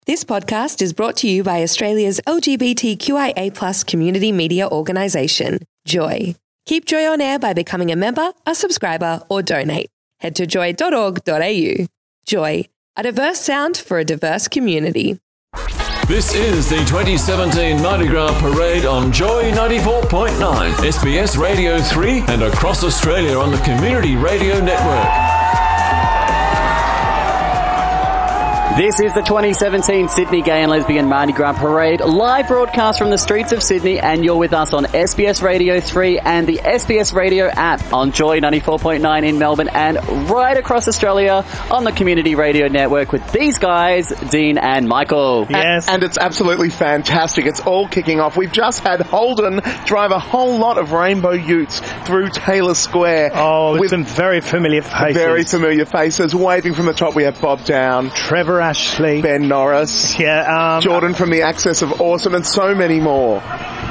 This podcast is brought to you by Australia's LGBTQIA+ community media organisation, Joy. Keep Joy on air by becoming a member, a subscriber, or donate. Head to joy.org.au. Joy, a diverse sound for a diverse community. This is the 2017 Mardi Gras Parade on Joy 94.9, SBS Radio 3 and across Australia on the Community Radio Network. This is the 2017 Sydney Gay and Lesbian Mardi Gras Parade, live broadcast from the streets of Sydney, and you're with us on SBS Radio 3 and the SBS Radio app on Joy 94.9 in Melbourne and right across Australia on the Community Radio Network with these guys, Dean and Michael. Yes. And it's absolutely fantastic. It's all kicking off. We've just had Holden drive a whole lot of rainbow utes through Taylor Square. Oh, with some very familiar faces. Very familiar faces. Waving from the top, we have Bob Down, Trevor Ashley, Ben Norris, Jordan from the Access of Awesome, and so many more.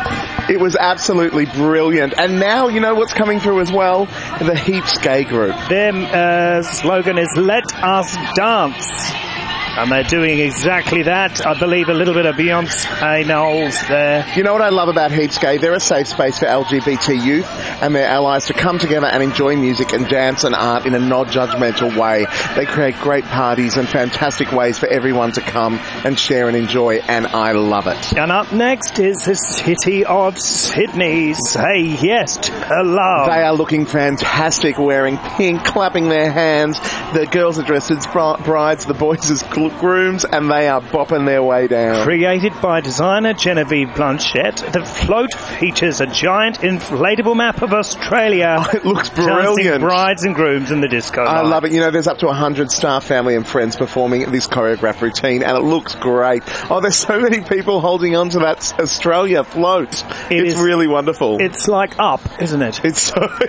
It was absolutely brilliant. And now, you know what's coming through as well? The Heaps Gay group. Their slogan is Let Us Dance. And they're doing exactly that. I believe a little bit of Beyonce Knowles there. You know what I love about Heaps Gay? They're a safe space for LGBT youth and their allies to come together and enjoy music and dance and art in a non-judgmental way. They create great parties and fantastic ways for everyone to come and share and enjoy, and I love it. And up next is the city of Sydney. Say yes to love. They are looking fantastic, wearing pink, clapping their hands. The girls are dressed as brides, the boys as grooms, and they are bopping their way down. Created by designer Genevieve Blanchette, the float features a giant inflatable map of Australia. It looks brilliant. Dancing brides and grooms in the disco I light. love it. You know, there's up to 100 staff, family and friends performing this choreographed routine, and it looks great. Oh, there's so many people holding on to that Australia float. It's really wonderful. It's like Up, isn't it? It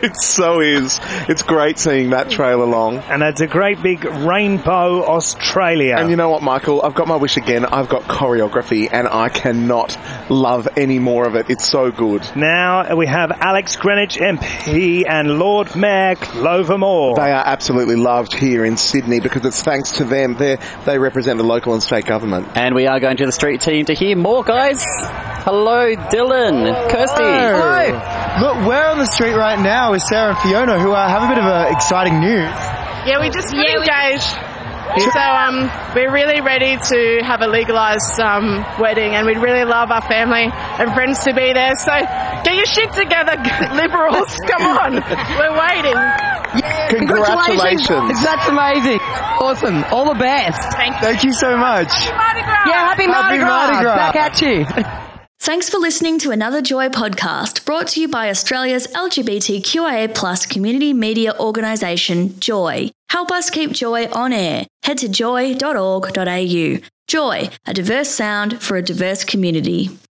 so is. It's great seeing that trail along. And it's a great big rainbow Australia. And you know what, Michael? I've got my wish again. I've got choreography, and I cannot love any more of it. It's so good. Now we have Alex Greenwich MP and Lord Mayor Clover Moore. They are absolutely loved here in Sydney because it's thanks to them. They represent the local and state government. And we are going to the street team to hear more, guys. Hello, Dylan, Kirsty. Hi. Look, we're on the street right now with Sarah and Fiona, who have a bit of exciting news. Yeah, we just got engaged. So we're really ready to have a legalised wedding, and we'd really love our family and friends to be there. So get your shit together, Liberals. Come on. We're waiting. Yeah, Congratulations. That's amazing. Awesome. All the best. Thank you so much. Happy Mardi Gras. Yeah, happy Mardi Gras. Back at you. Thanks for listening to another Joy podcast brought to you by Australia's LGBTQIA+ community media organisation, Joy. Help us keep Joy on air. Head to joy.org.au. Joy, a diverse sound for a diverse community.